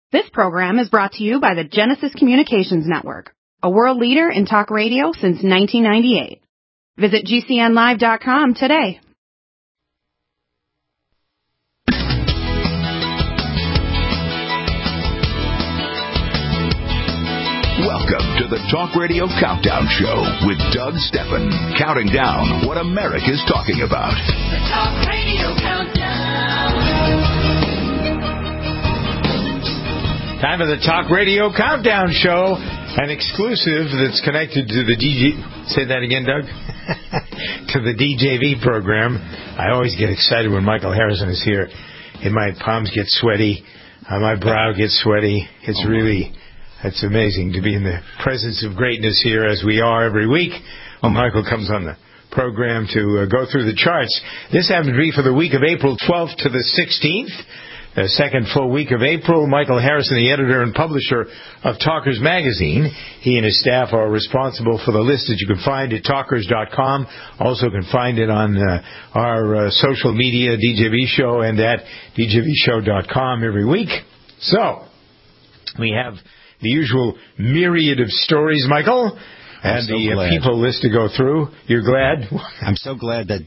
This program is brought to you by the Genesis Communications Network, a world leader in talk radio since 1998. Visit GCNlive.com today. Welcome to the Talk Radio Countdown Show with Doug Steffen, counting down what America's talking about. The Talk Radio Countdown. Time for the Talk Radio Countdown Show, an exclusive that's connected to the say that again, Doug? To the DJV program. I always get excited when Michael Harrison is here, and my palms get sweaty, my brow gets sweaty. It's amazing to be in the presence of greatness here as we are every week. Michael comes on the program to go through the charts. This happened to be for the week of April 12th to the 16th. The second full week of April. Michael Harrison, the editor and publisher of Talkers Magazine. He and his staff are responsible for the list that you can find at talkers.com. Also can find it on our social media, DJV Show, and at djvshow.com every week. So, we have the usual myriad of stories, Michael, and the people list to go through. You're glad? I'm so glad that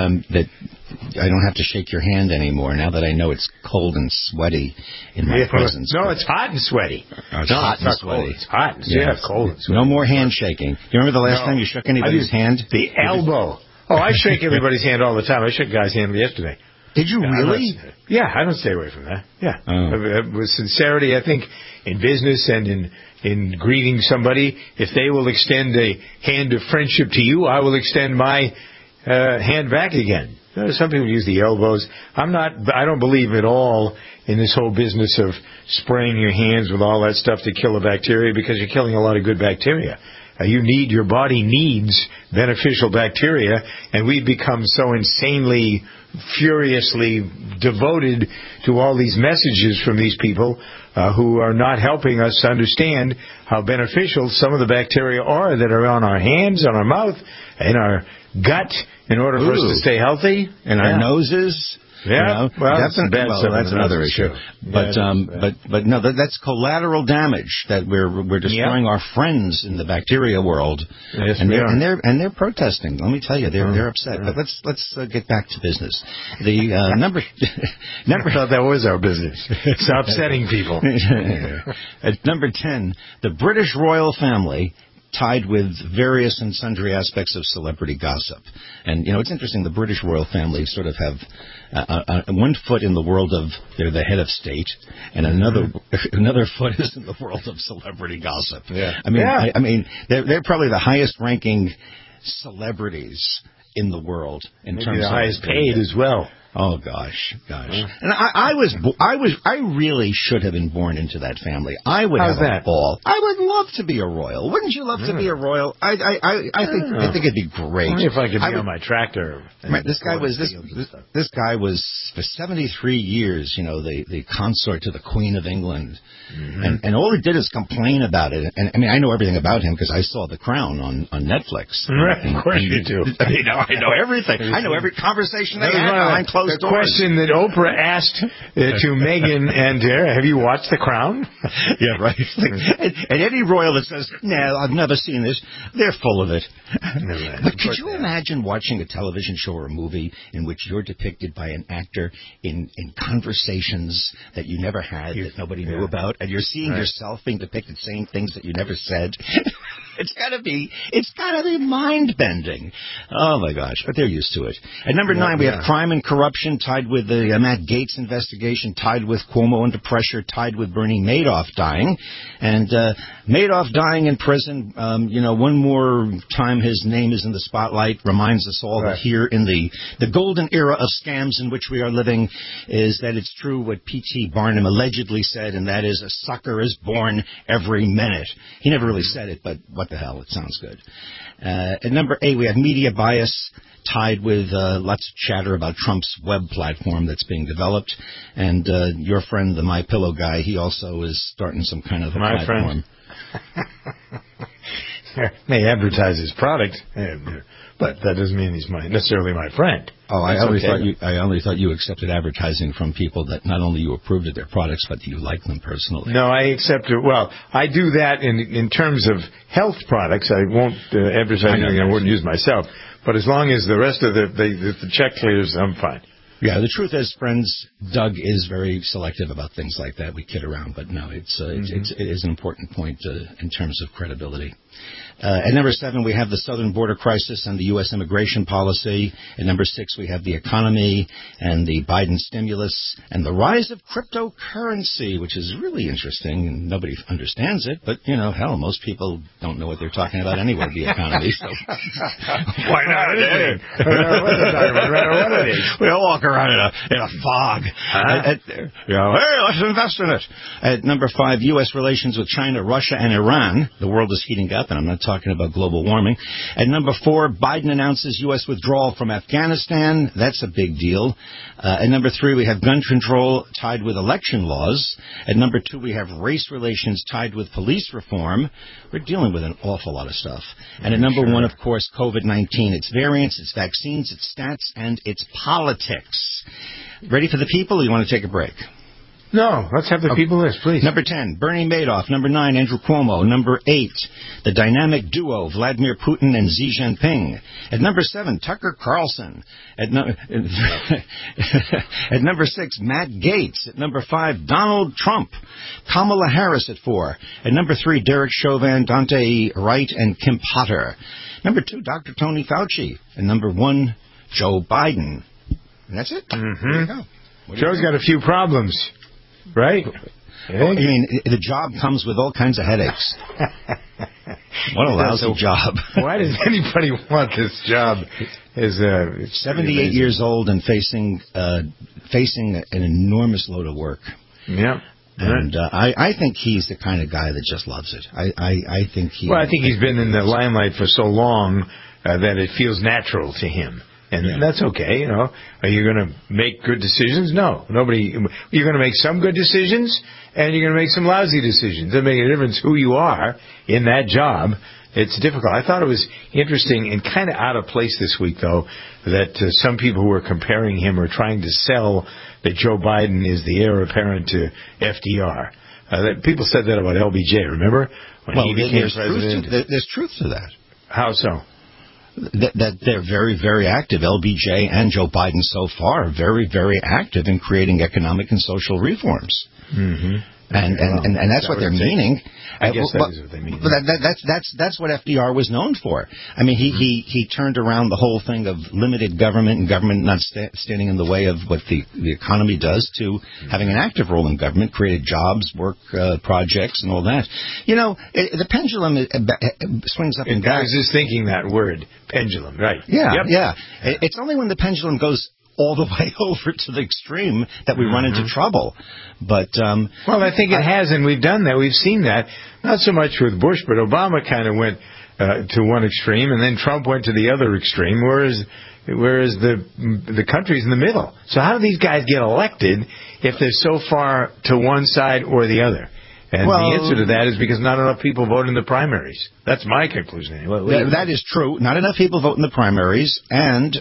I don't have to shake your hand anymore now that I know it's cold and sweaty in my presence. No, it's hot and sweaty. It's hot and sweaty. It's hot and sweaty. Cold and sweaty. No more handshaking. Do you remember the last time you shook anybody's hand? The elbow. Oh, I shake everybody's hand all the time. I shook a guy's hand yesterday. Did you really? I don't stay away from that. Yeah. With sincerity, I think, in business and in greeting somebody, if they will extend a hand of friendship to you, I will extend my hand back again. Some people use the elbows. I don't believe at all in this whole business of spraying your hands with all that stuff to kill the bacteria, because you're killing a lot of good bacteria. Your body needs beneficial bacteria, and we've become so insanely, furiously devoted to all these messages from these people who are not helping us understand how beneficial some of the bacteria are that are on our hands, on our mouth, in our gut, in order for us to stay healthy. In our noses. Yeah, that's another issue. But no, that's collateral damage that we're destroying our friends in the bacteria world. Yes, and they're protesting. Let me tell you, they're upset. But let's get back to business. The number I thought that was our business. It's upsetting people. At number 10, the British royal family, tied with various and sundry aspects of celebrity gossip. And, it's interesting, the British royal family sort of have one foot in the world of, they're the head of state, and another foot is in the world of celebrity gossip. Yeah. I mean, they're probably the highest ranking celebrities in the world in terms of the highest paid as well. Oh gosh. And I really should have been born into that family. I would have a ball. I would love to be a royal. Wouldn't you love to be a royal? I think it'd be great. Only if I could be on my tractor. This guy was for 73 years, the consort to the Queen of England. Mm-hmm. And all he did is complain about it. And I know everything about him because I saw The Crown on Netflix. Right, of course you do. I know everything. I know every conversation they had behind closed doors. The question that Oprah asked to Meghan and have you watched The Crown? Yeah, right. And any royal that says, no, I've never seen this, they're full of it. But could you imagine watching a television show or a movie in which you're depicted by an actor in conversations that you never had, that nobody knew about, and you're seeing yourself being depicted saying things that you never said? It's gotta be mind-bending. Oh my gosh, but they're used to it. At number 9, we have crime and corruption tied with the Matt Gaetz investigation, tied with Cuomo under pressure, tied with Bernie Madoff dying. And Madoff dying in prison, one more time his name is in the spotlight, reminds us all that here in the golden era of scams in which we are living is that it's true what P.T. Barnum allegedly said, and that is a sucker is born every minute. He never really said it, but what the hell, it sounds good. At number 8, we have media bias tied with lots of chatter about Trump's web platform that's being developed. And your friend, the MyPillow guy, he also is starting some kind of a platform. may advertise his product, but that doesn't mean he's necessarily my friend. Oh, I only thought you accepted advertising from people that not only you approved of their products, but you like them personally. No, I accept it. Well, I do that in terms of health products. I won't advertise anything I wouldn't use myself. But as long as the rest of the check clears, I'm fine. Yeah, the truth is, friends, Doug is very selective about things like that. We kid around, but no, it is an important point in terms of credibility. At number 7, we have the southern border crisis and the U.S. immigration policy. At number 6, we have the economy and the Biden stimulus and the rise of cryptocurrency, which is really interesting, and nobody understands it. But, hell, most people don't know what they're talking about anyway, the economy. So why not? We all walk around in a fog. Hey, let's invest in it. At number 5, U.S. relations with China, Russia, and Iran. The world is heating up, and I'm not talking about global warming. At number 4, Biden announces U.S. withdrawal from Afghanistan. That's a big deal. At number 3, we have gun control tied with election laws. At number 2, we have race relations tied with police reform. We're dealing with an awful lot of stuff. And at number 1, of course, COVID-19. Its variants, its vaccines, its stats, and its politics. Ready for the people, or you want to take a break? No, let's have the people list, please. Number 10, Bernie Madoff. Number 9, Andrew Cuomo. Number 8, the dynamic duo, Vladimir Putin and Xi Jinping. At number 7, Tucker Carlson. At number 6, Matt Gaetz. At number 5, Donald Trump. Kamala Harris at 4. At number 3, Derek Chauvin, Dante Wright, and Kim Potter. Number 2, Dr. Tony Fauci. And number 1, Joe Biden. And that's it. Mm-hmm. There you go. Joe's got a few problems. Right? Well, I mean, the job comes with all kinds of headaches. What a lousy job. Why does anybody want this job? 78 years old and facing an enormous load of work. Yeah. And I think he's the kind of guy that just loves it. I think he. Well, I think he's been in the limelight for so long that it feels natural to him. And that's okay, Are you going to make good decisions? No. You're going to make some good decisions, and you're going to make some lousy decisions. It doesn't make a difference who you are in that job. It's difficult. I thought it was interesting and kind of out of place this week, though, that some people who were comparing him or trying to sell that Joe Biden is the heir apparent to FDR. People said that about LBJ, remember? When he became president. There's truth to that. How so? That they're very, very active. LBJ and Joe Biden so far are very, very active in creating economic and social reforms. Mm-hmm. And that's what they're meaning. I guess that is what they mean. But that's what FDR was known for. I mean, he turned around the whole thing of limited government and government not standing in the way of what the economy does to having an active role in government, created jobs, work projects, and all that. The pendulum swings up and back. I was just thinking that word, pendulum, right? Yeah, yep. Yeah. It's only when the pendulum goes all the way over to the extreme that we run into trouble. But well, I think it has, and we've done that. We've seen that, not so much with Bush, but Obama kind of went to one extreme, and then Trump went to the other extreme, whereas the country's in the middle. So how do these guys get elected if they're so far to one side or the other? And the answer to that is because not enough people vote in the primaries. That's my conclusion. Anyway. That is true. Not enough people vote in the primaries, and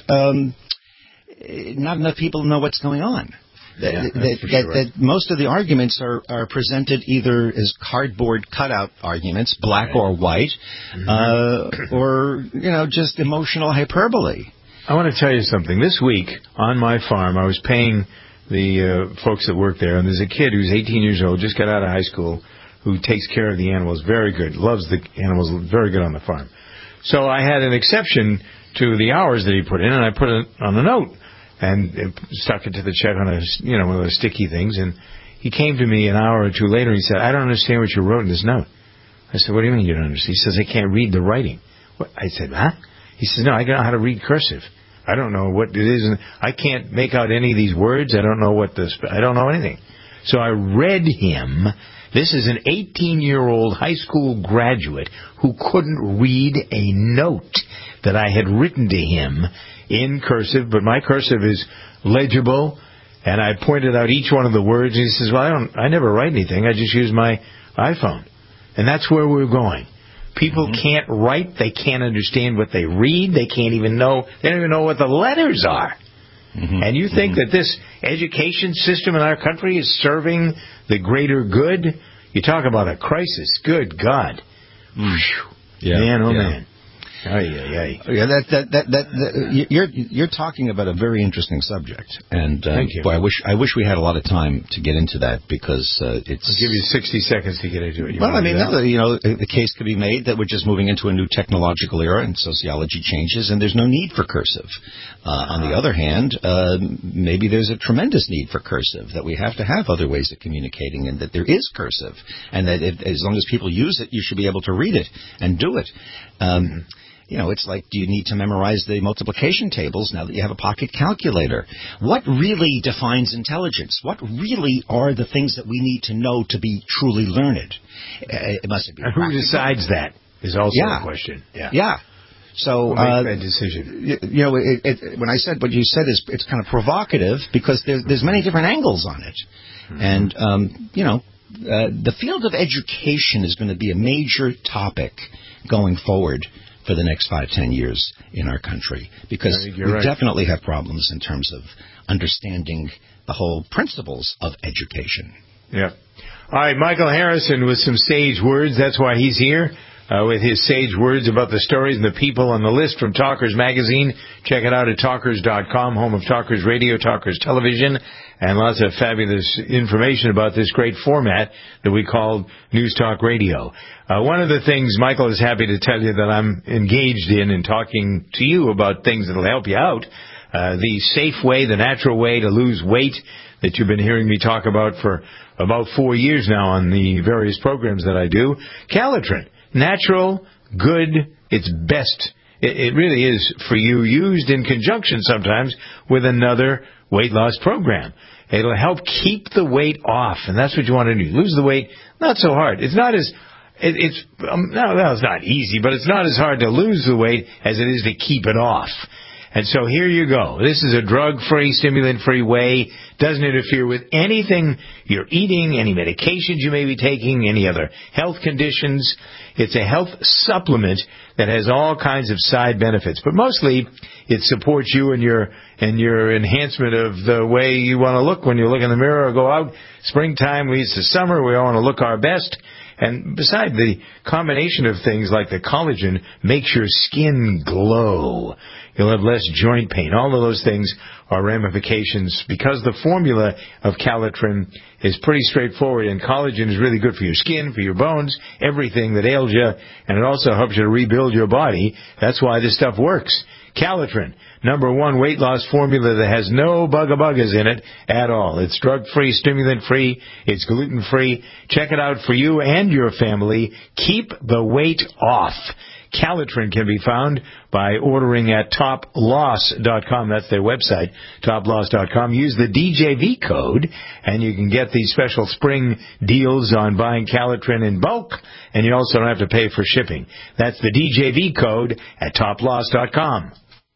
not enough people know what's going on. That most of the arguments are presented either as cardboard cutout arguments, black or white, or just emotional hyperbole. I want to tell you something. This week on my farm, I was paying the folks that work there, and there's a kid who's 18 years old, just got out of high school, who takes care of the animals very good, loves the animals very good on the farm. So I had an exception to the hours that he put in, and I put it on a note and stuck it to the check on one of those sticky things. And he came to me an hour or two later, and he said, "I don't understand what you wrote in this note." I said, "What do you mean you don't understand?" He says, "I can't read the writing." I said, "Huh?" He says, "No, I don't know how to read cursive. I don't know what it is, and I can't make out any of these words. I don't know I don't know anything." So I read him. This is an 18-year-old high school graduate who couldn't read a note that I had written to him in cursive, but my cursive is legible, and I pointed out each one of the words, and he says, "Well, I never write anything. I just use my iPhone." And that's where we're going. People can't write. They can't understand what they read. They don't even know what the letters are. And you think that this education system in our country is serving the greater good? You talk about a crisis. Good God. Man, oh man. You're talking about a very interesting subject, and Thank you. boy, I wish we had a lot of time to get into that because it's. I'll give you 60 seconds to get into it. The case could be made that we're just moving into a new technological era and sociology changes, and there's no need for cursive. On the other hand, maybe there's a tremendous need for cursive, that we have to have other ways of communicating, and that there is cursive, and that as long as people use it, you should be able to read it and do it. It's like, do you need to memorize the multiplication tables now that you have a pocket calculator? What really defines intelligence? What really are the things that we need to know to be truly learned? It must be. Who decides that is also a question. Yeah. So make that decision. When I said what you said it's kind of provocative because there's many different angles on it, and the field of education is going to be a major topic going forward for the next 5-10 years in our country, because we definitely have problems in terms of understanding the whole principles of education. Yeah. All right, Michael Harrison with some sage words. That's why he's here, with his sage words about the stories and the people on the list from Talkers Magazine. Check it out at Talkers.com, home of Talkers Radio, Talkers Television, and lots of fabulous information about this great format that we call News Talk Radio. One of the things Michael is happy to tell you that I'm engaged in talking to you about things that will help you out, the safe way, the natural way to lose weight that you've been hearing me talk about for about 4 years now on the various programs that I do. Calitrin, natural, good, it's best. It really is for you, used in conjunction sometimes with another weight loss program. It'll help keep the weight off, and that's what you want to do. Lose the weight, not so hard. It's not as it's not easy, but it's not as hard to lose the weight as it is to keep it off. And so here you go. This is a drug-free, stimulant-free way. Doesn't interfere with anything you're eating, any medications you may be taking, any other health conditions. It's a health supplement that has all kinds of side benefits. But mostly, it supports you and your enhancement of the way you want to look when you look in the mirror or go out. Springtime leads to summer. We all want to look our best. And besides, the combination of things like the collagen makes your skin glow. You'll have less joint pain. All of those things are ramifications because the formula of Calitrin is pretty straightforward, and collagen is really good for your skin, for your bones, everything that ails you, and it also helps you to rebuild your body. That's why this stuff works. Calitrin, #1 weight loss formula that has no buggas in it at all. It's drug-free, stimulant-free, it's gluten-free. Check it out for you and your family. Keep the weight off. Calitrin can be found by ordering at toploss.com. That's their website, toploss.com. Use the DJV code, and you can get these special spring deals on buying Calitrin in bulk, and you also don't have to pay for shipping. That's the DJV code at toploss.com.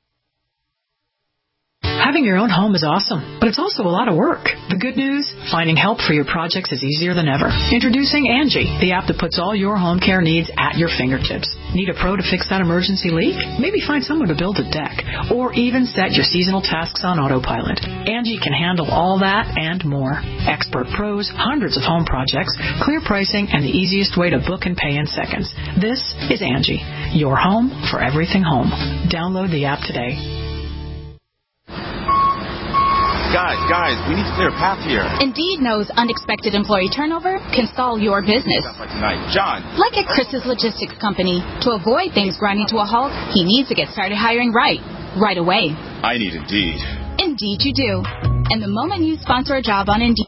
Having your own home is awesome, but it's also a lot of work. The good news? Finding help for your projects is easier than ever. Introducing Angie, the app that puts all your home care needs at your fingertips. Need a pro to fix that emergency leak? Maybe find someone to build a deck, or even set your seasonal tasks on autopilot. Angie can handle all that and more. Expert pros, hundreds of home projects, clear pricing, and the easiest way to book and pay in seconds. This is Angie, your home for everything home. Download the app today. Guys, we need to clear a path here. Indeed knows unexpected employee turnover can stall your business. Like tonight. John. Like at Chris's Logistics Company. To avoid things grinding to a halt, he needs to get started hiring right away. I need Indeed. Indeed you do. And the moment you sponsor a job on Indeed,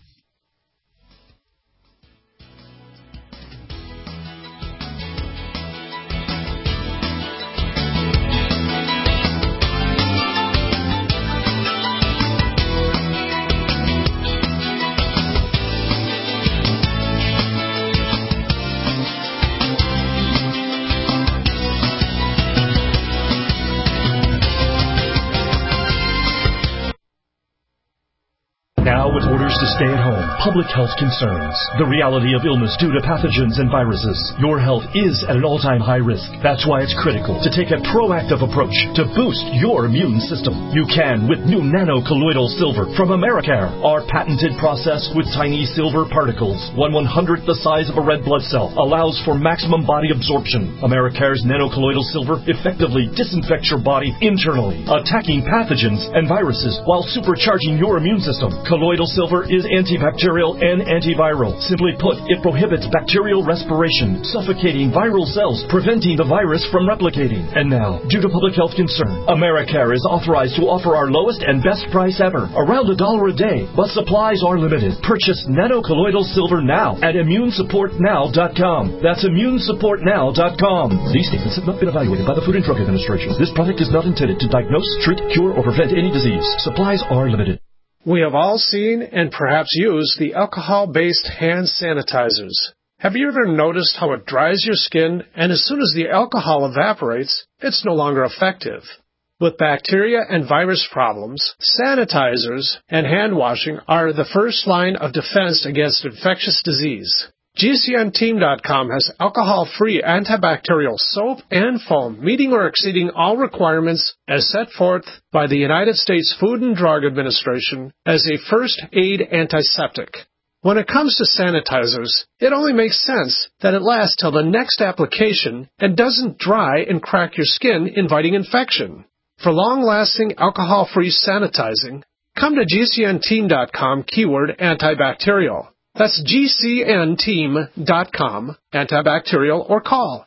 Now, with orders to Stay at home. Public health concerns. The reality of illness due to pathogens and viruses. Your health is at an all-time high risk. That's why it's critical to take a proactive approach to boost your immune system. You can with new nano-colloidal silver from Americare. Our patented process with tiny silver particles, 1/100th the size of a red blood cell, allows for maximum body absorption. Americare's nano-colloidal silver effectively disinfects your body internally, attacking pathogens and viruses while supercharging your immune system. Colloidal silver is antibacterial and antiviral. Simply put, it prohibits bacterial respiration, suffocating viral cells, preventing the virus from replicating. And now, due to public health concern, Americare is authorized to offer our lowest and best price ever, around $1 a day, but supplies are limited. Purchase nano-colloidal silver now at immunesupportnow.com. That's immunesupportnow.com. These statements have not been evaluated by the Food and Drug Administration. This product is not intended to diagnose, treat, cure, or prevent any disease. Supplies are limited. We have all seen and perhaps used the alcohol-based hand sanitizers. Have you ever noticed how it dries your skin, and as soon as the alcohol evaporates, it's no longer effective? With bacteria and virus problems, sanitizers and hand washing are the first line of defense against infectious disease. GCNteam.com has alcohol-free antibacterial soap and foam, meeting or exceeding all requirements as set forth by the United States Food and Drug Administration as a first aid antiseptic. When it comes to sanitizers, it only makes sense that it lasts till the next application and doesn't dry and crack your skin, inviting infection. For long-lasting alcohol-free sanitizing, come to GCNteam.com keyword antibacterial. That's GCNteam.com, antibacterial, or call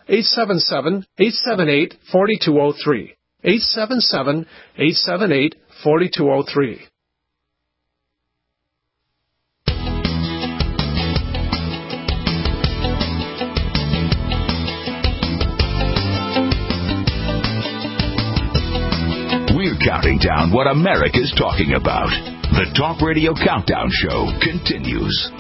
877-878-4203. 877-878-4203. We're counting down what America's talking about. The Talk Radio Countdown Show continues.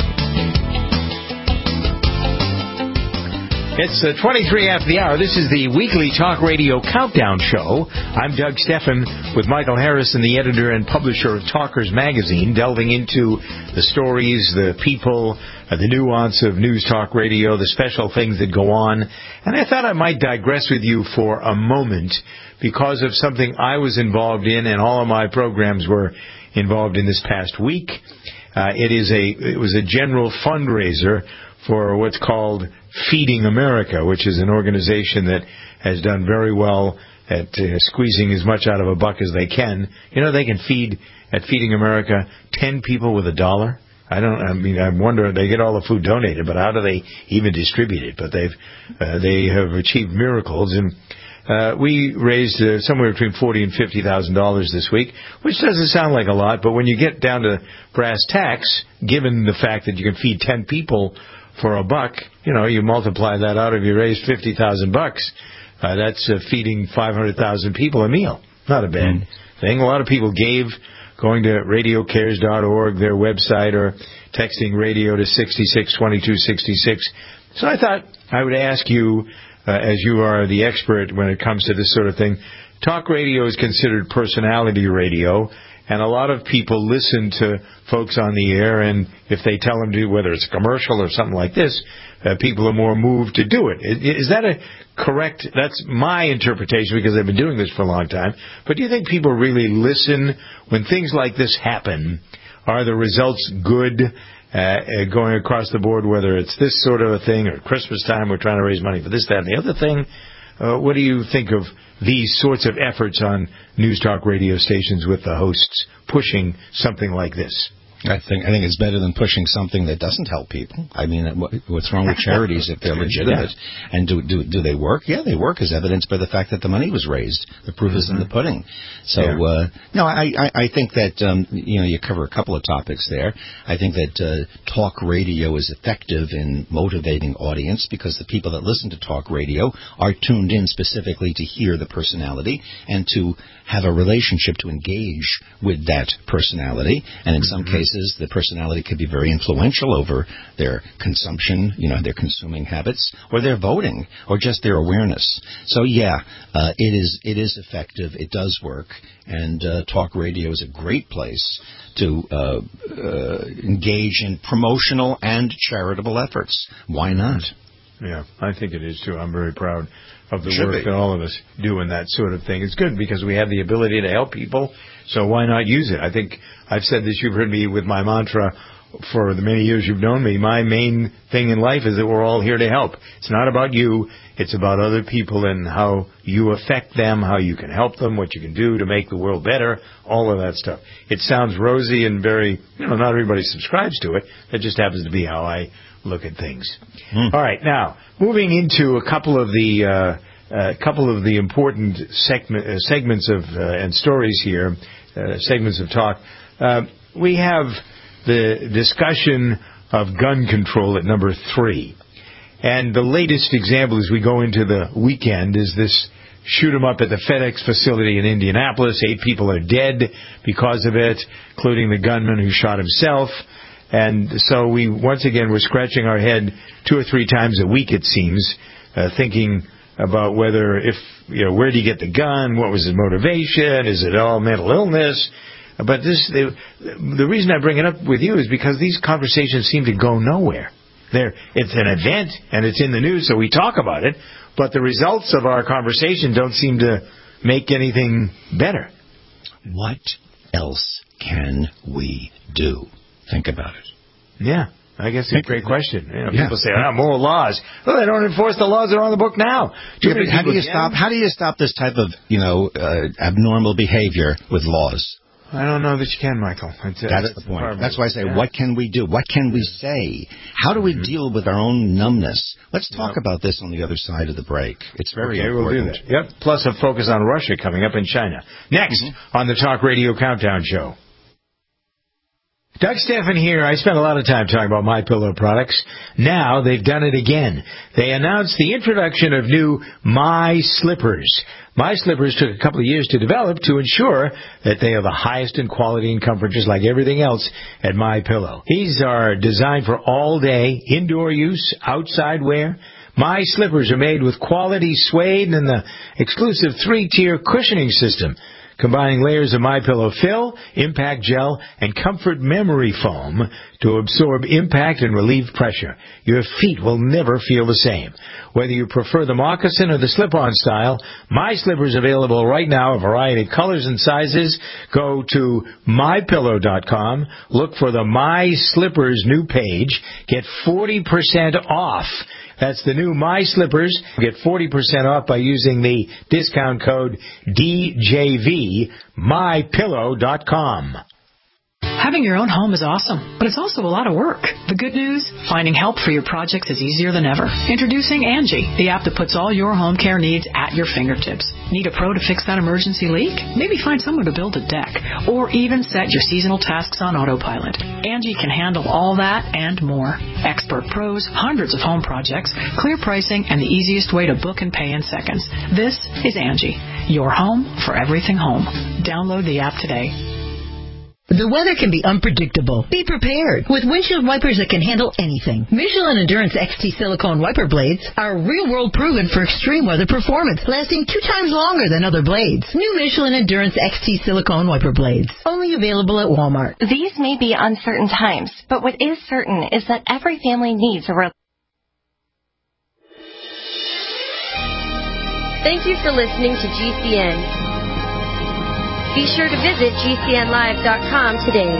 It's 23 after the hour. This is the weekly Talk Radio Countdown Show. I'm Doug Steffen with Michael Harrison, the editor and publisher of Talkers Magazine, delving into the stories, the people, the nuance of news talk radio, the special things that go on. And I thought I might digress with you for a moment because of something I was involved in, and all of my programs were involved in this past week. It was a general fundraiser for what's called Feeding America, which is an organization that has done very well at squeezing as much out of a buck as they can. You know, they can feed, at Feeding America, 10 people with $1. I wonder, they get all the food donated, but how do they even distribute it? But they have achieved miracles, and we raised somewhere between $40,000 and $50,000 this week, which doesn't sound like a lot, but when you get down to brass tacks, given the fact that you can feed 10 people for $1, you multiply that out. If you raise $50,000, that's feeding 500,000 people a meal. Not a bad thing. A lot of people gave, going to radiocares.org, their website, or texting radio to 662266. So I thought I would ask you, as you are the expert when it comes to this sort of thing, talk radio is considered personality radio, and a lot of people listen to folks on the air, and if they tell them to, whether it's a commercial or something like this, people are more moved to do it. Is that a correct? That's my interpretation, because I've been doing this for a long time. But do you think people really listen when things like this happen? Are the results good going across the board, whether it's this sort of a thing or Christmas time, we're trying to raise money for this, that, and the other thing? What do you think of these sorts of efforts on news talk radio stations with the hosts pushing something like this? I think it's better than pushing something that doesn't help people. I mean, what's wrong with charities if they're legitimate? Yeah. And do they work? Yeah, they work, as evidenced by the fact that the money was raised. The proof is in the pudding. So, no, I think that, you cover a couple of topics there. I think that talk radio is effective in motivating audience, because the people that listen to talk radio are tuned in specifically to hear the personality and to have a relationship to engage with that personality. And in some cases, cases, the personality could be very influential over their consumption, their consuming habits, or their voting, or just their awareness. So, it is effective. It does work. And talk radio is a great place to engage in promotional and charitable efforts. Why not? Yeah, I think it is, too. I'm very proud of the work that all of us do in that sort of thing. It's good because we have the ability to help people, so why not use it? I think I've said this, you've heard me with my mantra for the many years you've known me. My main thing in life is that we're all here to help. It's not about you. It's about other people and how you affect them, how you can help them, what you can do to make the world better, all of that stuff. It sounds rosy and very, not everybody subscribes to it. That just happens to be how I look at things. All right, now moving into a couple of the important segments of and stories here, segments of talk. We have the discussion of gun control at number 3, and the latest example as we go into the weekend is this shoot 'em up at the FedEx facility in Indianapolis. 8 people are dead because of it, including the gunman who shot himself. And so we, once again, we're scratching our head 2 or 3 times a week, it seems, thinking about where do you get the gun? What was his motivation? Is it all mental illness? But the reason I bring it up with you is because these conversations seem to go nowhere. It's an event, and it's in the news, so we talk about it, but the results of our conversation don't seem to make anything better. What else can we do? Think about it. Yeah, I guess it's a great question. People say, more laws. Well, they don't enforce the laws that are on the book now. How do you stop this type of, abnormal behavior with laws? I don't know that you can, Michael. That's the point. That's why I say, what can we do? What can we say? How do we deal with our own numbness? Let's talk about this on the other side of the break. It's very important. We'll do that. Yep. Plus a focus on Russia coming up in China. Next on the Talk Radio Countdown Show. Doug Stephan here. I spent a lot of time talking about MyPillow products. Now they've done it again. They announced the introduction of new My Slippers. My Slippers took a couple of years to develop to ensure that they are the highest in quality and comfort, just like everything else at MyPillow. These are designed for all-day indoor use, outside wear. My Slippers are made with quality suede and the exclusive 3-tier cushioning system, combining layers of MyPillow fill, impact gel, and comfort memory foam to absorb impact and relieve pressure. Your feet will never feel the same. Whether you prefer the moccasin or the slip-on style, My Slippers available right now, a variety of colors and sizes. Go to MyPillow.com, look for the My Slippers new page, get 40% off. That's the new My Slippers. Get 40% off by using the discount code DJV, MyPillow.com. Having your own home is awesome, but it's also a lot of work. The good news? Finding help for your projects is easier than ever. Introducing Angie, the app that puts all your home care needs at your fingertips. Need a pro to fix that emergency leak? Maybe find someone to build a deck, or even set your seasonal tasks on autopilot. Angie can handle all that and more. Expert pros, hundreds of home projects, clear pricing, and the easiest way to book and pay in seconds. This is Angie, your home for everything home. Download the app today. The weather can be unpredictable. Be prepared with windshield wipers that can handle anything. Michelin Endurance XT silicone wiper blades are real-world proven for extreme weather performance, lasting 2 times longer than other blades. New Michelin Endurance XT silicone wiper blades, only available at Walmart. These may be uncertain times, but what is certain is that every family needs a Thank you for listening to GCN. Be sure to visit GCNlive.com today.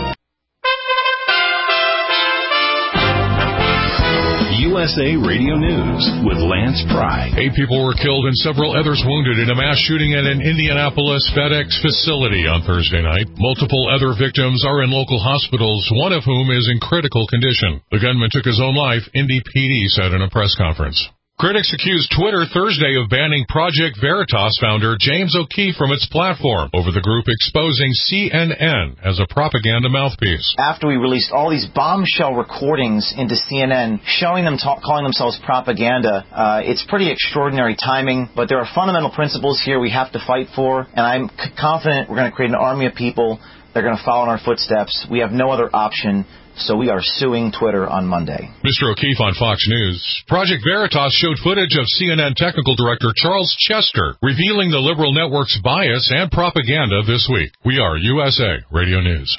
USA Radio News with Lance Pry. 8 people were killed and several others wounded in a mass shooting at an Indianapolis FedEx facility on Thursday night. Multiple other victims are in local hospitals, one of whom is in critical condition. The gunman took his own life, Indy PD said in a press conference. Critics accused Twitter Thursday of banning Project Veritas founder James O'Keefe from its platform over the group exposing CNN as a propaganda mouthpiece. After we released all these bombshell recordings into CNN showing them calling themselves propaganda, it's pretty extraordinary timing, but there are fundamental principles here we have to fight for, and I'm confident we're going to create an army of people They're going to follow in our footsteps. We have no other option, so we are suing Twitter on Monday. Mr. O'Keefe on Fox News. Project Veritas showed footage of CNN technical director Charles Chester revealing the liberal network's bias and propaganda this week. We are USA Radio News.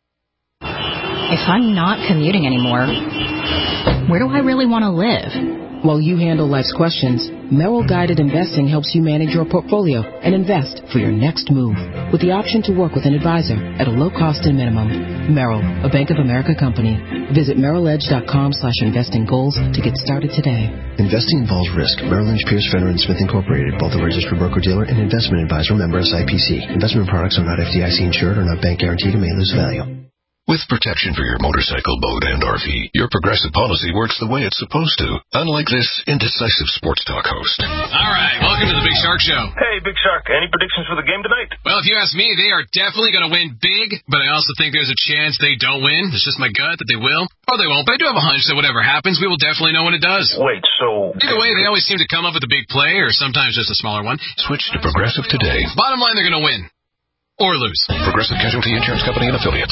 If I'm not commuting anymore, where do I really want to live? While you handle life's questions, Merrill Guided Investing helps you manage your portfolio and invest for your next move with the option to work with an advisor at a low cost and minimum. Merrill, a Bank of America company. Visit merrilledge.com/investing goals to get started today. Investing involves risk. Merrill Lynch, Pierce, Fenner & Smith Incorporated, both a registered broker-dealer and investment advisor, member SIPC. Investment products are not FDIC insured or not bank guaranteed and may lose value. With protection for your motorcycle, boat, and RV, your Progressive policy works the way it's supposed to. Unlike this indecisive sports talk host. All right, welcome to the Big Shark Show. Hey, Big Shark, any predictions for the game tonight? Well, if you ask me, they are definitely going to win big, but I also think there's a chance they don't win. It's just my gut that they will. Or they won't, but I do have a hunch that whatever happens, we will definitely know when it does. Wait, so... Either way, they always seem to come up with a big play, or sometimes just a smaller one. Switch to Progressive today. Bottom line, they're going to win. Or lose. Progressive Casualty Insurance Company and affiliates.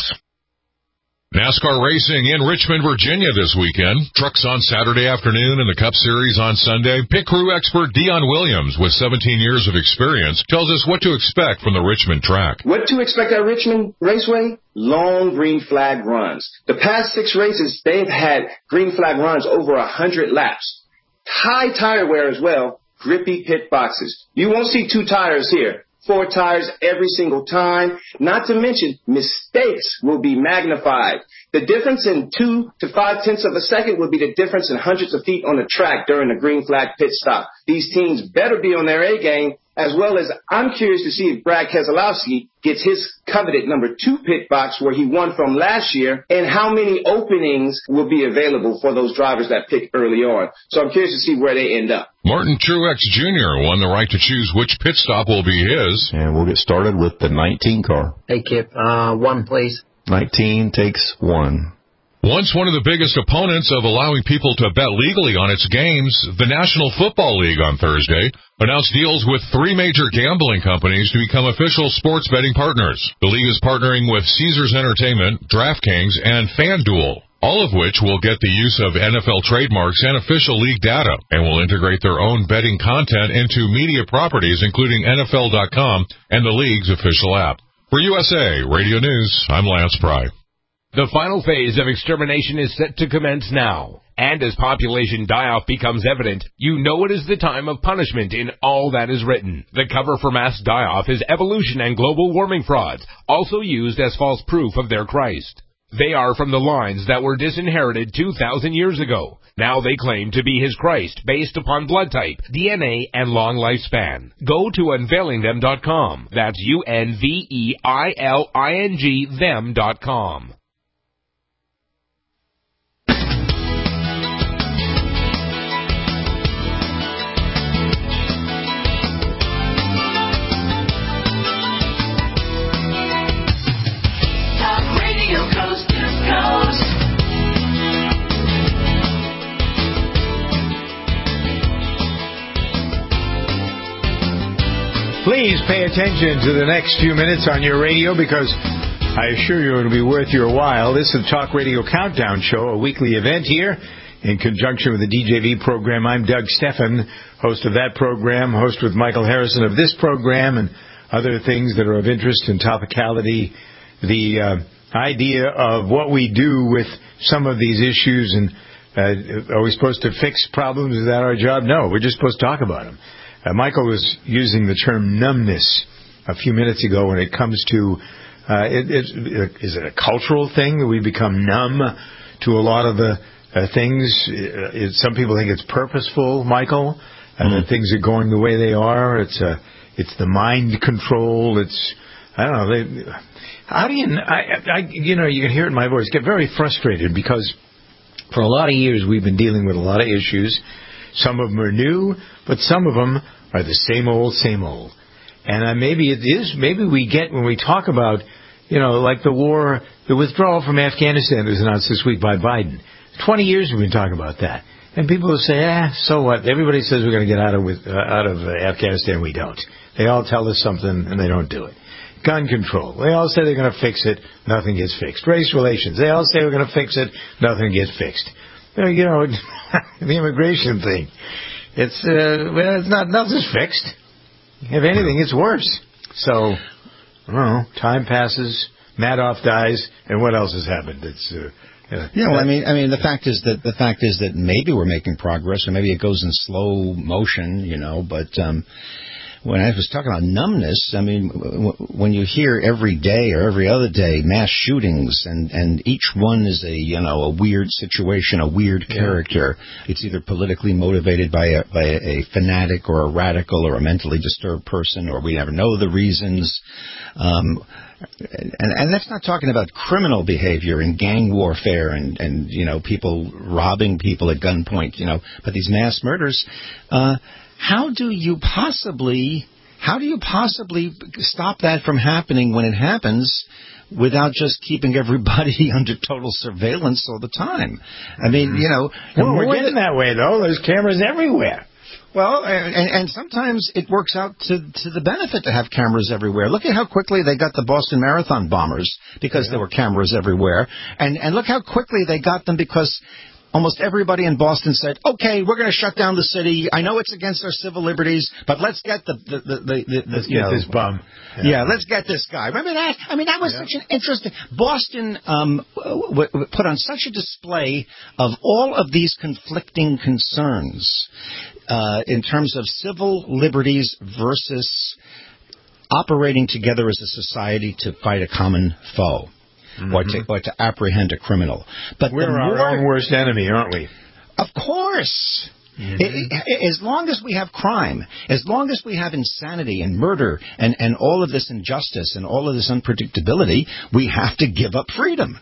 NASCAR racing in Richmond, Virginia this weekend. Trucks on Saturday afternoon and the Cup Series on Sunday. Pit crew expert Dion Williams, with 17 years of experience, tells us what to expect from the Richmond track. What to expect at Richmond Raceway? Long green flag runs. The past 6 races, they've had green flag runs over 100 laps. High tire wear as well. Grippy pit boxes. You won't see 2 tires here. 4 tires every single time. Not to mention, mistakes will be magnified. The difference in 2 to 5 tenths of a second will be the difference in hundreds of feet on the track during the green flag pit stop. These teams better be on their A game, as well as I'm curious to see if Brad Keselowski gets his coveted number 2 pit box where he won from last year, and how many openings will be available for those drivers that pick early on. So I'm curious to see where they end up. Martin Truex Jr. won the right to choose which pit stop will be his. And we'll get started with the 19 car. Hey, Kip, 1, please. 19 takes 1. Once one of the biggest opponents of allowing people to bet legally on its games, the National Football League on Thursday announced deals with 3 major gambling companies to become official sports betting partners. The league is partnering with Caesars Entertainment, DraftKings, and FanDuel, all of which will get the use of NFL trademarks and official league data, and will integrate their own betting content into media properties, including NFL.com and the league's official app. For USA Radio News, I'm Lance Pry. The final phase of extermination is set to commence now. And as population die-off becomes evident, you know it is the time of punishment in all that is written. The cover for mass die-off is evolution and global warming frauds, also used as false proof of their Christ. They are from the lines that were disinherited 2,000 years ago. Now they claim to be his Christ based upon blood type, DNA, and long lifespan. Go to unveilingthem.com. That's UNVEILING them.com. Please pay attention to the next few minutes on your radio, because I assure you it'll be worth your while. This is the Talk Radio Countdown Show, a weekly event here in conjunction with the DJV program. I'm Doug Steffen, host of that program, host with Michael Harrison of this program, and other things that are of interest and topicality. The idea of what we do with some of these issues, and are we supposed to fix problems? Is that our job? No, we're just supposed to talk about them. Michael was using the term numbness a few minutes ago when it comes to, is it a cultural thing that we become numb to a lot of the things? Some people think it's purposeful, Michael, and that things are going the way they are. It's the mind control. I don't know. How do you know, you can hear it in my voice, get very frustrated, because for a lot of years we've been dealing with a lot of issues. Some of them are new, but some of them are the same old. And maybe we get, when we talk about, like the war, the withdrawal from Afghanistan was announced this week by Biden. 20 years we've been talking about that. And people will say, so what? Everybody says we're going to get out of Afghanistan. We don't. They all tell us something, and they don't do it. Gun control. They all say they're going to fix it. Nothing gets fixed. Race relations. They all say we're going to fix it. Nothing gets fixed. You know, the immigration thing. It's nothing's fixed. If anything, it's worse. So, I don't know. Time passes. Madoff dies, and what else has happened? It's well, I mean, the fact is that maybe we're making progress, or maybe it goes in slow motion, you know. But when I was talking about numbness, I mean, when you hear every day or every other day mass shootings, and each one is a weird situation, a weird character. It's either politically motivated by a fanatic or a radical or a mentally disturbed person, or we never know the reasons. And that's not talking about criminal behavior and gang warfare and people robbing people at gunpoint, but these mass murders. How do you possibly stop that from happening when it happens without just keeping everybody under total surveillance all the time? I mean, we're getting that way, though. There's cameras everywhere. Well, and sometimes it works out to the benefit to have cameras everywhere. Look at how quickly they got the Boston Marathon bombers because there were cameras everywhere. And look how quickly they got them because almost everybody in Boston said, okay, we're going to shut down the city. I know it's against our civil liberties, but let's get let's get this bum. Yeah, let's get this guy. Remember that? I mean, that was such an interesting... Boston put on such a display of all of these conflicting concerns in terms of civil liberties versus operating together as a society to fight a common foe. Or to apprehend a criminal. But we're our own worst enemy, aren't we? Of course. As long as we have crime, as long as we have insanity and murder and all of this injustice and all of this unpredictability, we have to give up freedom.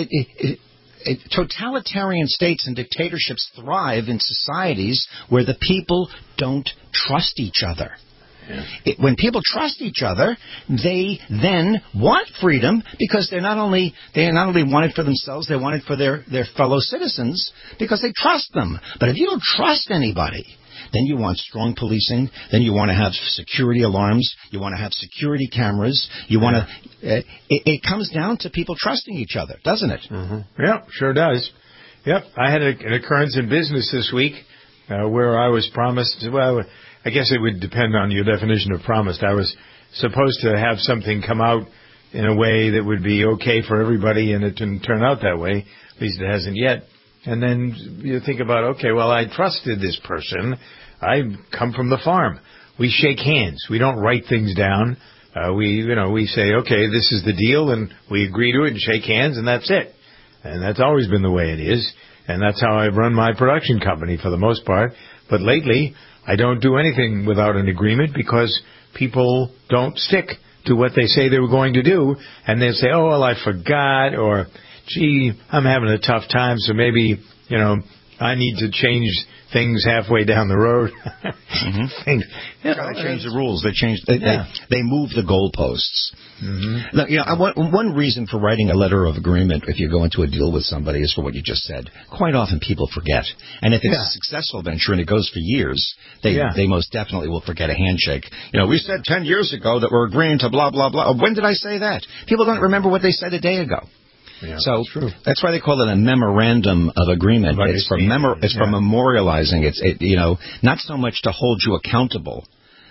Totalitarian states and dictatorships thrive in societies where the people don't trust each other. Yeah. When people trust each other, they then want freedom because they not only want it for themselves, they want it for their fellow citizens because they trust them. But if you don't trust anybody, then you want strong policing. Then you want to have security alarms. You want to have security cameras. You want to. It comes down to people trusting each other, doesn't it? Mm-hmm. Yeah, sure does. Yep, I had an occurrence in business this week where I was promised. Well, I guess it would depend on your definition of promised. I was supposed to have something come out in a way that would be okay for everybody, and it didn't turn out that way. At least it hasn't yet. And then you think about, okay, well, I trusted this person. I come from the farm. We shake hands. We don't write things down. We say, okay, this is the deal, and we agree to it and shake hands, and that's it. And that's always been the way it is. And that's how I've run my production company for the most part. But lately, I don't do anything without an agreement because people don't stick to what they say they were going to do. And they'll say, oh, well, I forgot, or, gee, I'm having a tough time, so maybe, I need to change things halfway down the road. They change the rules. They move the goalposts. Mm-hmm. Look, one reason for writing a letter of agreement if you go into a deal with somebody is for what you just said. Quite often people forget. And if it's a successful venture and it goes for years, they most definitely will forget a handshake. We said 10 years ago that we're agreeing to blah, blah, blah. When did I say that? People don't remember what they said a day ago. Yeah, so that's why they call it a memorandum of agreement. It's for memorializing. It's not so much to hold you accountable.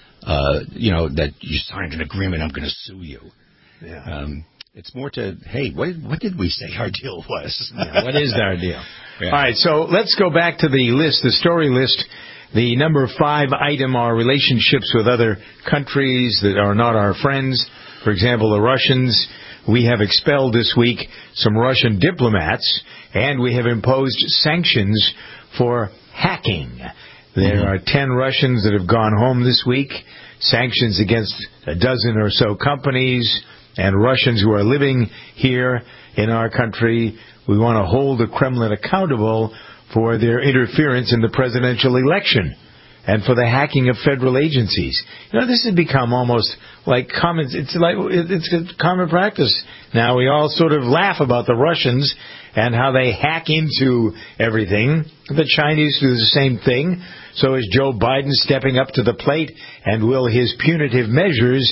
That you signed an agreement. I'm going to sue you. Yeah. It's more to what did we say our deal was? What is our deal? Yeah. All right. So let's go back to the list, the story list. The number 5 item are relationships with other countries that are not our friends. For example, the Russians. We have expelled this week some Russian diplomats, and we have imposed sanctions for hacking. There are 10 Russians that have gone home this week, sanctions against a dozen or so companies, and Russians who are living here in our country. We want to hold the Kremlin accountable for their interference in the presidential election and for the hacking of federal agencies. This has become almost like common. It's a common practice now. We all sort of laugh about the Russians and how they hack into everything. The Chinese do the same thing. So is Joe Biden stepping up to the plate, and will his punitive measures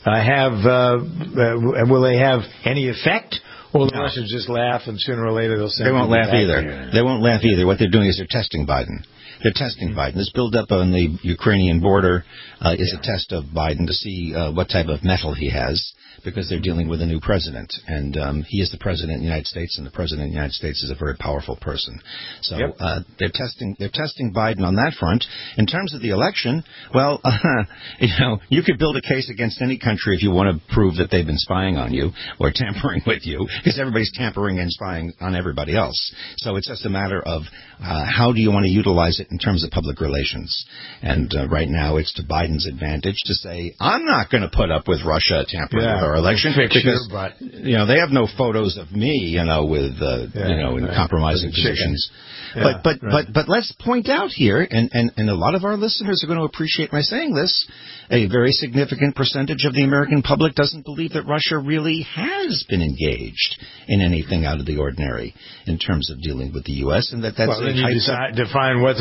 will they have any effect? Or will the Russians just laugh and sooner or later they'll send They won't laugh either. Here. They won't laugh either. What they're doing is they're testing Biden. They're testing Biden. This build-up on the Ukrainian border is a test of Biden to see what type of mettle he has, because they're dealing with a new president. And he is the president of the United States, and the president of the United States is a very powerful person. So they're testing Biden on that front. In terms of the election, well, you could build a case against any country if you want to prove that they've been spying on you or tampering with you, because everybody's tampering and spying on everybody else. So it's just a matter of how do you want to utilize it in terms of public relations. And right now it's to Biden's advantage to say, I'm not going to put up with Russia tampering with our election, because they have no photos of me, with in compromising positions. Yeah, but let's point out here, and a lot of our listeners are going to appreciate my saying this, a very significant percentage of the American public doesn't believe that Russia really has been engaged in anything out of the ordinary in terms of dealing with the U.S. and that's well, then you define what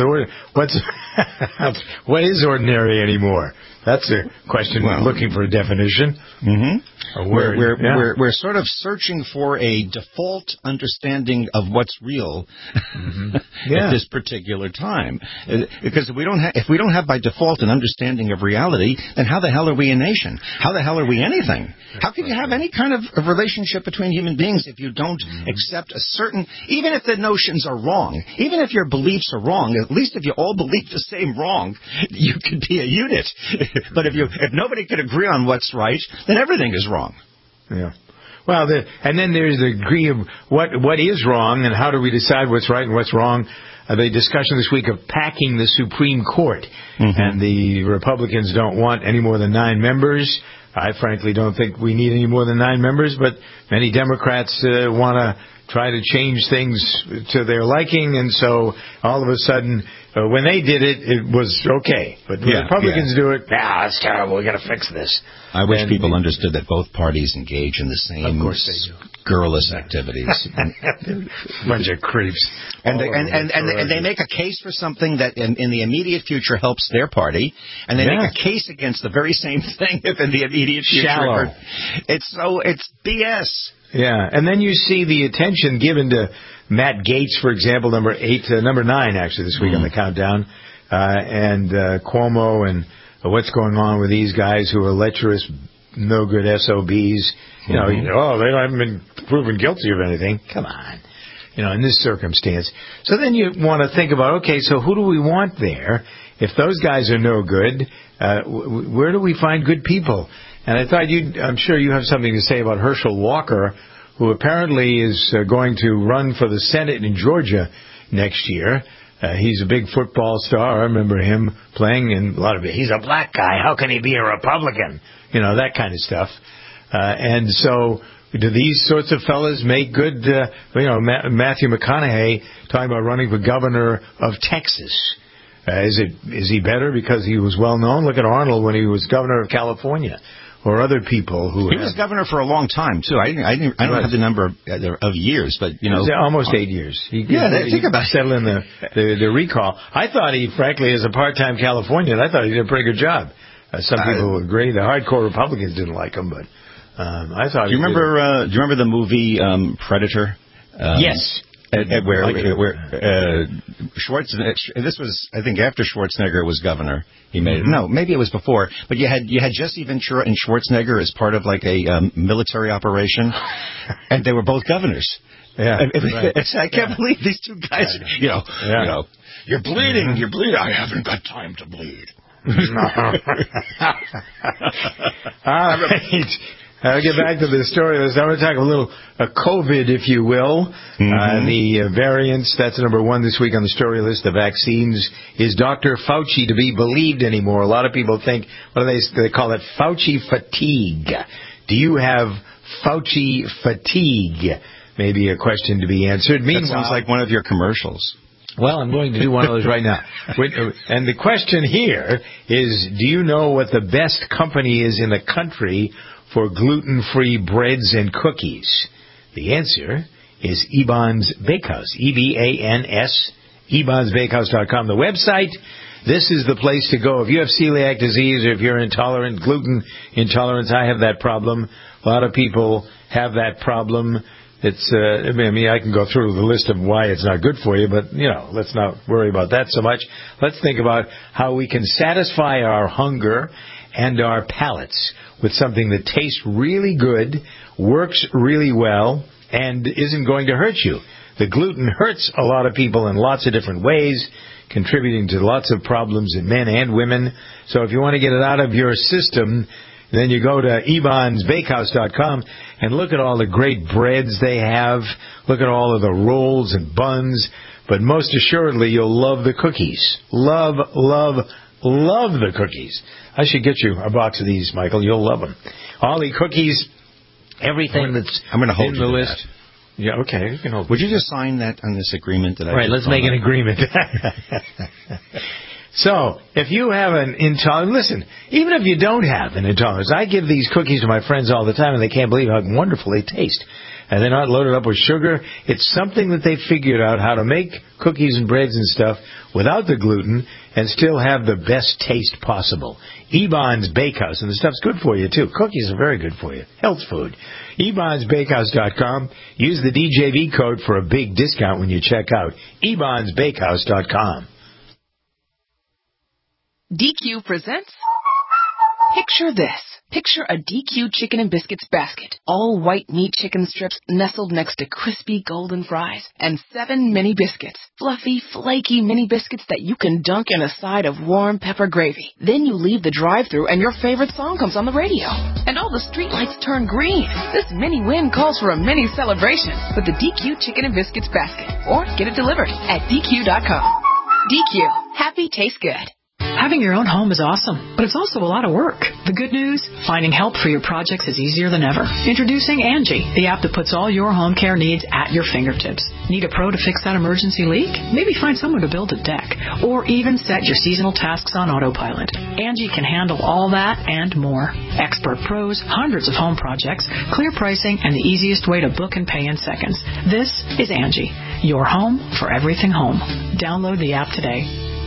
is ordinary anymore. That's a question. We're looking for a definition. Mm-hmm. We're sort of searching for a default understanding of what's real at this particular time. Because if we don't have by default an understanding of reality, then how the hell are we a nation? How the hell are we anything? How can you have any kind of relationship between human beings if you don't accept a certain, even if the notions are wrong, even if your beliefs are wrong, at least if you all believe the same wrong, you could be a unit. But if nobody could agree on what's right, then everything is wrong. Yeah. Well, and then there's the degree of what is wrong and how do we decide what's right and what's wrong. The discussion this week of packing the Supreme Court. And the Republicans don't want any more than 9 members. I frankly don't think we need any more than 9 members, but many Democrats want to try to change things to their liking, and so all of a sudden, when they did it, it was okay. But when the Republicans do it, it's terrible, we got to fix this. I wish people understood that both parties engage in the same scurrilous activities. Bunch of creeps. And they make a case for something that in the immediate future helps their party, and they make a case against the very same thing if in the immediate future. Shallow. It's BS. Yeah, and then you see the attention given to Matt Gaetz, for example, number 9 actually this week on the countdown, and Cuomo, and what's going on with these guys who are lecherous, no good SOBs. They haven't been proven guilty of anything. Come on, in this circumstance. So then you want to think about, okay, so who do we want there? If those guys are no good, where do we find good people? And I thought I'm sure you have something to say about Herschel Walker, who apparently is going to run for the Senate in Georgia next year. He's a big football star. I remember him playing in he's a black guy. How can he be a Republican? That kind of stuff. And so do these sorts of fellas make good, Matthew McConaughey talking about running for governor of Texas. Is he better because he was well known? Look at Arnold when he was governor of California. Or other people who he was governor for a long time too. I don't have the number of years, but almost 8 years. Think about settling the recall. I thought he, frankly, as a part-time Californian, I thought he did a pretty good job. Some people would agree. The hardcore Republicans didn't like him, but I thought. Do you remember the movie Predator? Yes. Where Schwarzenegger, this was, I think, after Schwarzenegger was governor. He made it. No, maybe it was before. But you had Jesse Ventura and Schwarzenegger as part of like a military operation, and they were both governors. Yeah, I can't believe these two guys. You're bleeding. You're bleeding. I haven't got time to bleed. All right. I'll get back to the story. I want to talk a little COVID, if you will. The variants, that's number 1 this week on the story list. The vaccines. Is Dr. Fauci to be believed anymore? A lot of people think, what do they call it? Fauci fatigue. Do you have Fauci fatigue? Maybe a question to be answered. Meanwhile, that sounds like one of your commercials. Well, I'm going to do one of those right now. And the question here is, do you know what the best company is in the country for gluten-free breads and cookies? The answer is Eban's Bakehouse, EBANS, ebansbakehouse.com. The website, this is the place to go. If you have celiac disease or if you're intolerant, gluten intolerance, I have that problem. A lot of people have that problem. It's, I can go through the list of why it's not good for you, but, let's not worry about that so much. Let's think about how we can satisfy our hunger and our palates with something that tastes really good, works really well, and isn't going to hurt you. The gluten hurts a lot of people in lots of different ways, contributing to lots of problems in men and women. So if you want to get it out of your system, then you go to ebonsbakehouse.com and look at all the great breads they have. Look at all of the rolls and buns. But most assuredly, you'll love the cookies. Love, love, love the cookies. I should get you a box of these, Michael. You'll love them. All the cookies, everything that's I'm going to hold in you the to list. That. Yeah, okay. You can hold. Would you just sign that on this agreement that I Right, let's make an agreement. So, if you have an intolerance, listen, even if you don't have an intolerance, I give these cookies to my friends all the time, and they can't believe how wonderful they taste. And they're not loaded up with sugar. It's something that they figured out how to make cookies and breads and stuff without the gluten and still have the best taste possible. Ebon's Bakehouse, and the stuff's good for you, too. Cookies are very good for you. Health food. ebonsbakehouse.com. Use the DJV code for a big discount when you check out. ebonsbakehouse.com. DQ presents Picture This. Picture a DQ chicken and biscuits basket. All white meat chicken strips nestled next to crispy golden fries and 7 mini biscuits. Fluffy, flaky mini biscuits that you can dunk in a side of warm pepper gravy. Then you leave the drive-thru and your favorite song comes on the radio. And all the streetlights turn green. This mini win calls for a mini celebration with the DQ chicken and biscuits basket. Or get it delivered at DQ.com. DQ. Happy tastes good. Having your own home is awesome, but it's also a lot of work. The good news? Finding help for your projects is easier than ever. Introducing Angie, the app that puts all your home care needs at your fingertips. Need a pro to fix that emergency leak? Maybe find someone to build a deck, or even set your seasonal tasks on autopilot. Angie can handle all that and more. Expert pros, hundreds of home projects, clear pricing, and the easiest way to book and pay in seconds. This is Angie, your home for everything home. Download the app today.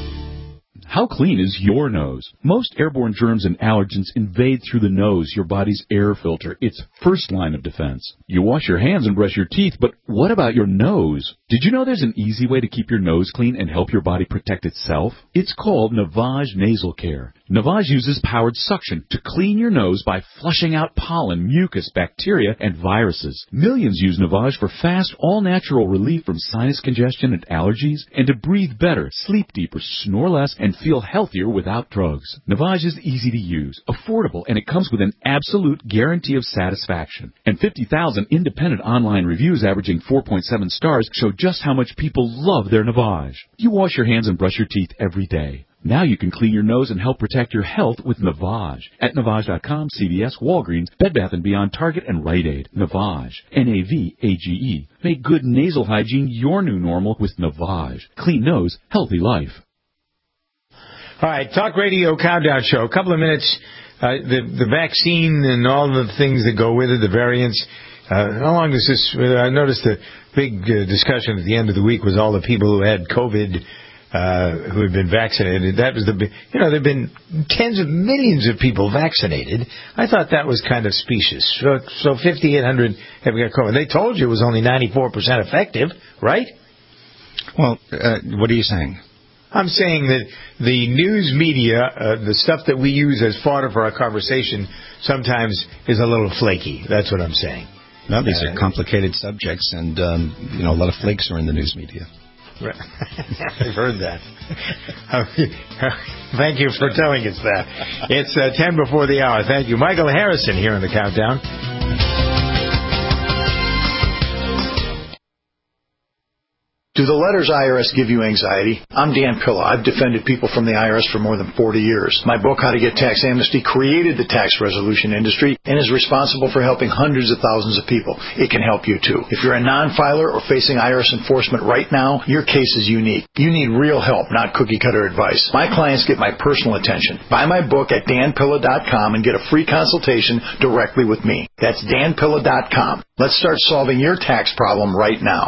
How clean is your nose? Most airborne germs and allergens invade through the nose, your body's air filter. It's first line of defense. You wash your hands and brush your teeth, but what about your nose? Did you know there's an easy way to keep your nose clean and help your body protect itself? It's called Navage Nasal Care. Navage uses powered suction to clean your nose by flushing out pollen, mucus, bacteria, and viruses. Millions use Navage for fast, all-natural relief from sinus congestion and allergies, and to breathe better, sleep deeper, snore less, and feel healthier without drugs. Navage is easy to use, affordable, and it comes with an absolute guarantee of satisfaction. And 50,000 independent online reviews averaging 4.7 stars show just how much people love their Navage. You wash your hands and brush your teeth every day. Now you can clean your nose and help protect your health with Navage. At Navage.com, CVS, Walgreens, Bed Bath & Beyond, Target, and Rite Aid. Navage. N-A-V-A-G-E. Make good nasal hygiene your new normal with Navage. Clean nose, healthy life. All right, Talk Radio Countdown Show. A couple of minutes. The vaccine and all the things that go with it, the variants. How long does this... I noticed the big discussion at the end of the week was all the people who had COVID who had been vaccinated. That was there have been tens of millions of people vaccinated. I thought that was kind of specious. So 5,800 have got COVID. They told you it was only 94% effective, right? Well, what are you saying? I'm saying that the news media, the stuff that we use as fodder for our conversation, sometimes is a little flaky. That's what I'm saying. No, these are complicated subjects, and a lot of flakes are in the news media. Right. I've heard that. Thank you for telling us that. It's 10 before the hour. Thank you. Michael Harrison here in the Countdown. Do the letters IRS give you anxiety? I'm Dan Pilla. I've defended people from the IRS for more than 40 years. My book, How to Get Tax Amnesty, created the tax resolution industry and is responsible for helping hundreds of thousands of people. It can help you, too. If you're a non-filer or facing IRS enforcement right now, your case is unique. You need real help, not cookie-cutter advice. My clients get my personal attention. Buy my book at danpilla.com and get a free consultation directly with me. That's danpilla.com. Let's start solving your tax problem right now.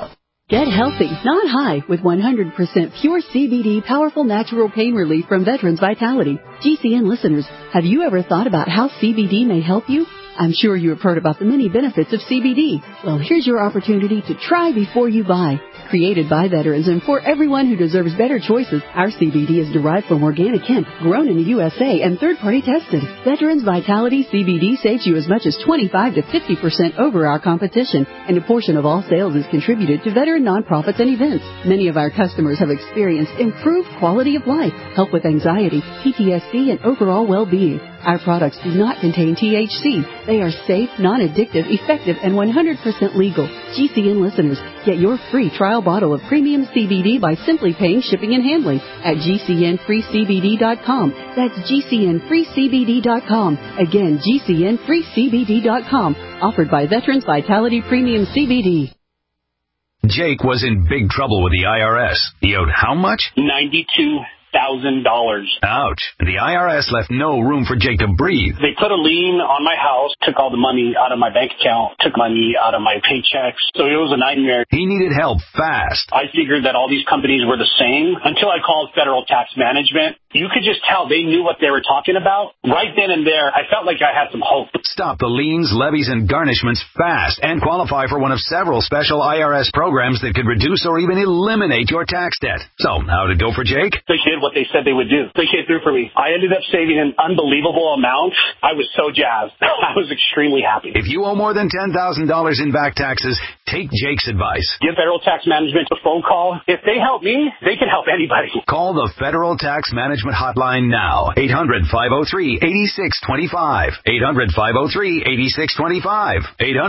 Get healthy, not high, with 100% pure CBD powerful natural pain relief from Veterans Vitality. GCN listeners, have you ever thought about how CBD may help you? I'm sure you have heard about the many benefits of CBD. Well, here's your opportunity to try before you buy. Created by veterans and for everyone who deserves better choices, our CBD is derived from organic hemp, grown in the USA and third-party tested. Veterans Vitality CBD saves you as much as 25 to 50% over our competition, and a portion of all sales is contributed to veteran nonprofits and events. Many of our customers have experienced improved quality of life, help with anxiety, PTSD, and overall well-being. Our products do not contain THC. They are safe, non-addictive, effective, and 100% legal. GCN listeners, get your free trial bottle of premium CBD by simply paying shipping and handling at GCNFreeCBD.com. That's GCNFreeCBD.com. Again, GCNFreeCBD.com. Offered by Veterans Vitality Premium CBD. Jake was in big trouble with the IRS. He owed how much? $92,000. Ouch. The IRS left no room for Jake to breathe. They put a lien on my house, took all the money out of my bank account, took money out of my paychecks. So it was a nightmare. He needed help fast. I figured that all these companies were the same until I called Federal Tax Management. You could just tell they knew what they were talking about. Right then and there, I felt like I had some hope. Stop the liens, levies, and garnishments fast and qualify for one of several special IRS programs that could reduce or even eliminate your tax debt. So, how did it go for Jake? They did what they said they would do. They came through for me. I ended up saving an unbelievable amount. I was so jazzed. I was extremely happy. If you owe more than $10,000 in back taxes, take Jake's advice. Give Federal Tax Management a phone call. If they help me, they can help anybody. Call the Federal Tax Management Hotline now. 800-503-8625. 800-503-8625.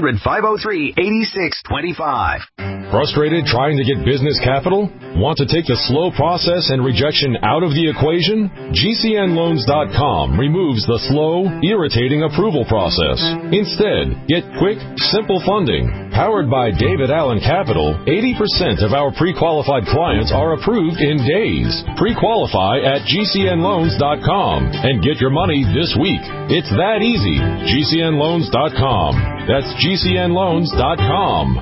800-503-8625. Frustrated trying to get business capital? Want to take the slow process and rejection out of the equation? GCNLoans.com removes the slow, irritating approval process. Instead, get quick, simple funding. Powered by David Allen Capital, 80% of our pre-qualified clients are approved in days. Pre-qualify at GCNLoans.com and get your money this week. It's that easy. GCNLoans.com. That's GCNLoans.com.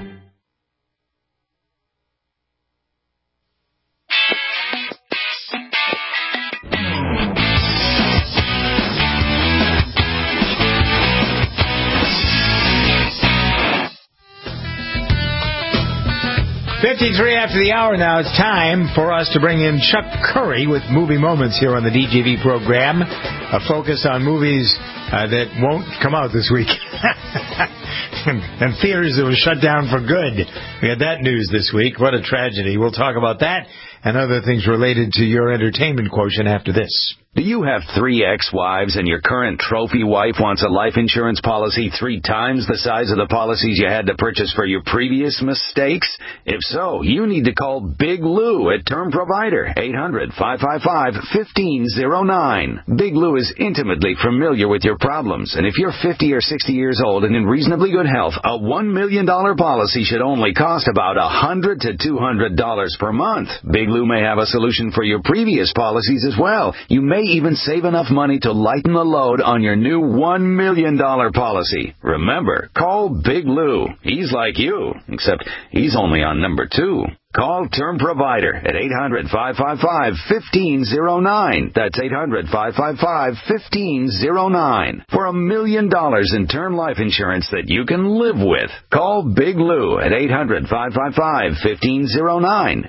.53 after the hour now. It's time for us to bring in Chuck Curry with Movie Moments here on the DJV program. A focus on movies that won't come out this week. and theaters that were shut down for good. We had that news this week. What a tragedy. We'll talk about that and other things related to your entertainment quotient after this. Do you have 3 ex-wives and your current trophy wife wants a life insurance policy 3 times the size of the policies you had to purchase for your previous mistakes? If so, you need to call Big Lou at Term Provider, 800-555-1509. Big Lou is intimately familiar with your problems, and if you're 50 or 60 years old and in reasonably good health, a $1 million policy should only cost about $100 to $200 per month. Big Lou may have a solution for your previous policies as well. You may even save enough money to lighten the load on your new $1 million policy. Remember, call Big Lou. He's like you, except he's only on number 2. Call Term Provider at 800-555-1509. That's 800-555-1509. For $1 million in term life insurance that you can live with. Call Big Lou at 800-555-1509.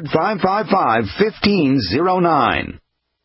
800-555-1509.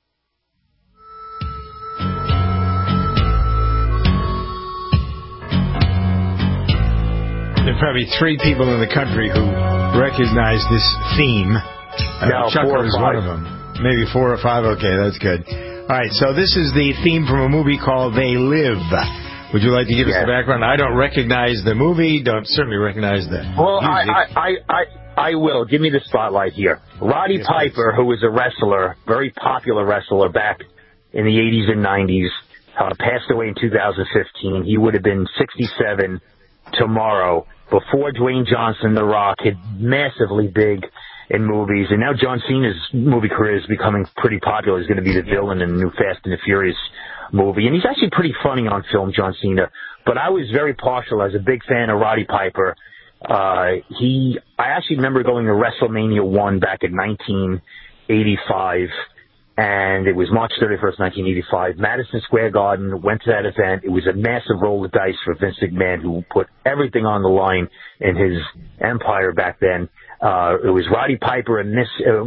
There are probably 3 people in the country who recognize this theme. Chuck was one of them. Maybe 4 or 5. Okay, that's good. All right, so this is the theme from a movie called They Live. Would you like to give us the background? I don't recognize the movie. Don't certainly recognize the music. I will. Give me the spotlight here. Roddy Piper, who was a wrestler, very popular wrestler back in the 80s and 90s, passed away in 2015. He would have been 67 tomorrow. Before Dwayne Johnson, The Rock, hit massively big in movies, and now John Cena's movie career is becoming pretty popular. He's going to be the villain in the new Fast and the Furious movie, and he's actually pretty funny on film, John Cena. But I was very partial as a big fan of Roddy Piper. I actually remember going to WrestleMania 1 back in 1985, and it was March 31st, 1985. Madison Square Garden, went to that event. It was a massive roll of dice for Vince McMahon, who put everything on the line in his empire back then. It was Roddy Piper and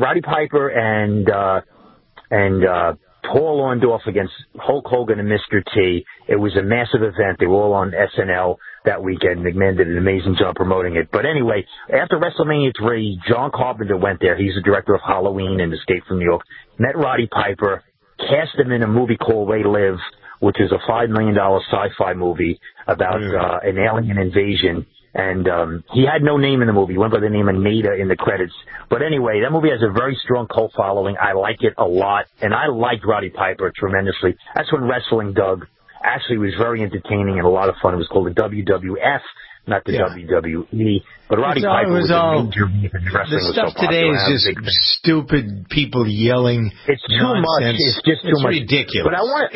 Paul Orndorff against Hulk Hogan and Mr. T. It was a massive event. They were all on SNL that weekend. McMahon did an amazing job promoting it. But anyway, after WrestleMania 3, John Carpenter went there. He's the director of Halloween and Escape from New York. Met Roddy Piper, cast him in a movie called They Live, which is a $5 million sci-fi movie about an alien invasion. And he had no name in the movie. He went by the name of Nada in the credits. But anyway, that movie has a very strong cult following. I like it a lot. And I liked Roddy Piper tremendously. That's when wrestling, Doug, actually was very entertaining and a lot of fun. It was called the WWF, not the WWE. But Roddy Piper was a major reason wrestling was so popular. The stuff today is just stupid people yelling. It's too much. It's just too much. It's ridiculous. But I want to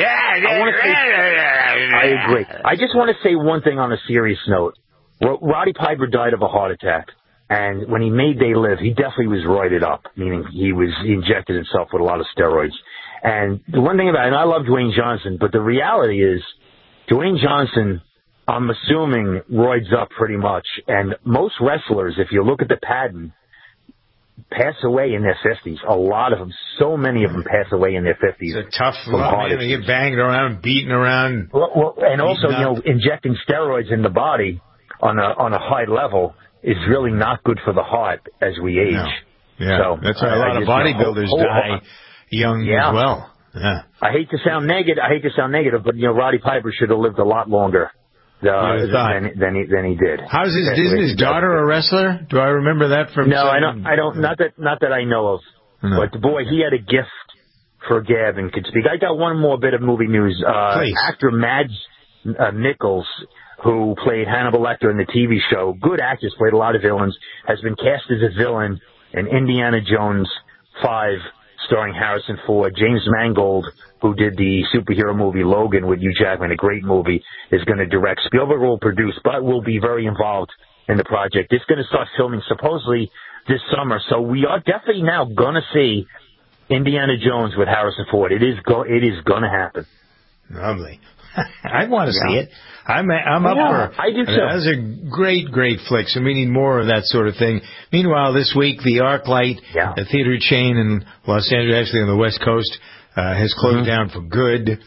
I agree. I just want to say one thing on a serious note. Roddy Piper died of a heart attack, and when he made They Live, he definitely was roided up, meaning he injected himself with a lot of steroids. And the one thing about it, and I love Dwayne Johnson, but the reality is, Dwayne Johnson, I'm assuming, roids up pretty much. And most wrestlers, if you look at the pattern, pass away in their 50s. A lot of them, so many of them pass away in their 50s. It's a tough lot, man. They get banged around, beaten around. Well, and also, injecting steroids in the body on a high level is really not good for the heart as we age. No. Yeah, so, that's why a lot of bodybuilders die young as well. Yeah. I hate to sound negative, but Roddy Piper should have lived a lot longer than he did. How's his daughter a wrestler? Do I remember that from? No, I don't. Not that I know of. No. But boy, he had a gift for gab and could speak. I got one more bit of movie news. Actor Mads Mikkelsen, who played Hannibal Lecter in the TV show, good actress, played a lot of villains, has been cast as a villain in Indiana Jones 5, starring Harrison Ford. James Mangold, who did the superhero movie Logan with Hugh Jackman, a great movie, is going to direct. Spielberg will produce, but will be very involved in the project. It's going to start filming supposedly this summer, so we are definitely now going to see Indiana Jones with Harrison Ford. It is going to happen. Lovely. I want to see it. I'm up for it. I do too. That's a great flick, so we need more of that sort of thing. Meanwhile, this week, the ArcLight, a theater chain in Los Angeles, actually on the West Coast, has closed down for good.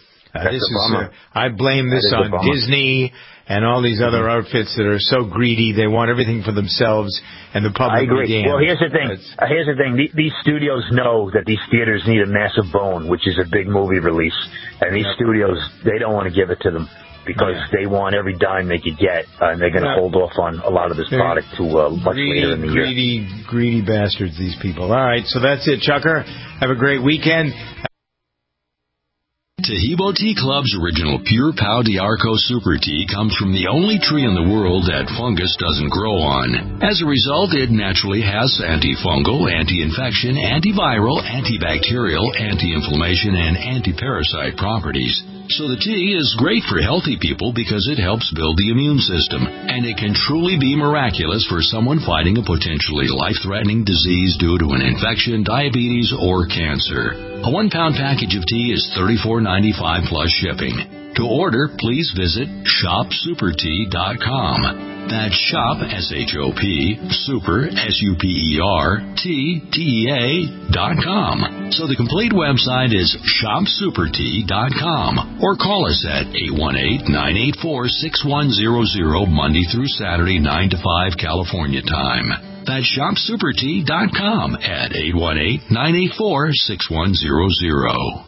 I blame this on Disney and all these other outfits that are so greedy. They want everything for themselves, and the public. I agree. Well, here's the thing. These studios know that these theaters need a massive bone, which is a big movie release, and these studios, they don't want to give it to them because they want every dime they could get, and they're going to hold off on a lot of this product to much later in the year. Greedy bastards, these people. All right, so that's it, Chucker. Have a great weekend. Taheebo Tea Club's original Pure Pau d'Arco Super Tea comes from the only tree in the world that fungus doesn't grow on. As a result, it naturally has antifungal, anti-infection, antiviral, antibacterial, anti-inflammation, and anti-parasite properties. So the tea is great for healthy people because it helps build the immune system, and it can truly be miraculous for someone fighting a potentially life-threatening disease due to an infection, diabetes, or cancer. A 1-pound package of tea is $34.95 plus shipping. To order, please visit shopsupertea.com. That's shop, S-H-O-P, super, SUPERTEA.com. So the complete website is shopsupertea.com, or call us at 818-984-6100 Monday through Saturday, 9 to 5 California time. That's shopsupertea.com at 818-984-6100.